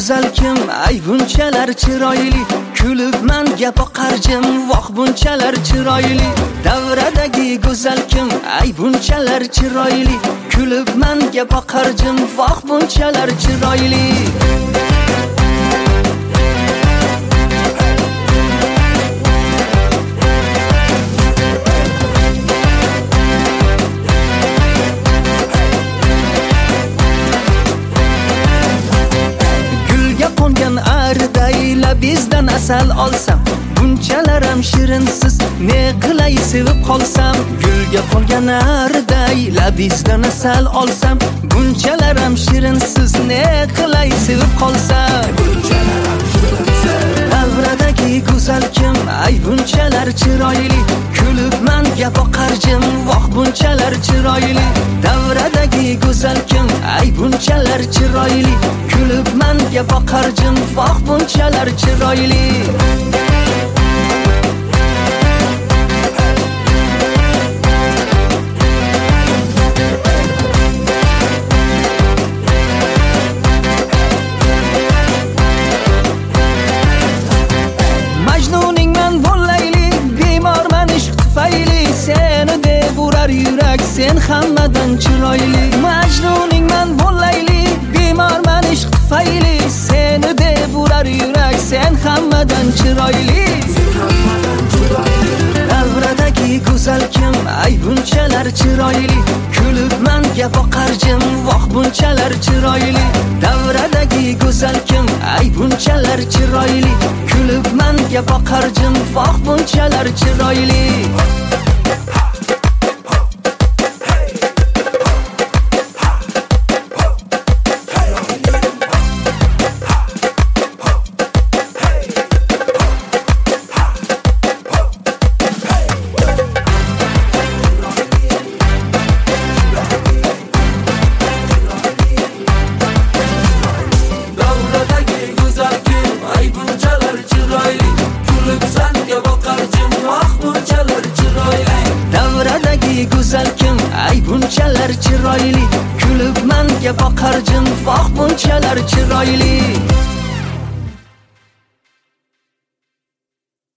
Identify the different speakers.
Speaker 1: go'zal kim, ay bunchalar chiroyli, kulib menga boqarjim, voh bunchalar chiroyli. Davradagi go'zal kim, ay bunchalar chiroyli, kulib menga boqarjim, voh bunchalar chiroyli. Bizdan asal olsam, bunchalar ham shirinsiz, ne qilay sevib qolsam. Gulga qolgan arday, labizdan asal olsam, bunchalar ham shirinsiz, ne qilay sevib qolsam. Davradagi go'zal kim, ay bunchalar chiroyli, kulib menga boqarjim, voh bunchalar chiroyli. Davradagi go'zal kim, ay bunchalar chiroyli, kulib menga boqarjim, voh bunchalar chiroyli. Majnuning men bo'llayli, bemorman ishq tufayli, seni deb urar yurak, sen hammadan chiroyli. Majnuning men bo'llayli, bemorman ishq tufayli, seni deb urar yurak, sen hammadan chiroyli. Davradagi go'zal kim, ay bunchalar chiroyli, kulib menga boqarjim, voh bunchalar chiroyli. Davradagi go'zal kim, ay bunchalar chiroyli, kulib menga boqarjim, voh bunchalar chiroyli. Davradagi go'zal kim, ay bunchalar chiroyli, kulib menga boqarjim, voh bunchalar chiroyli.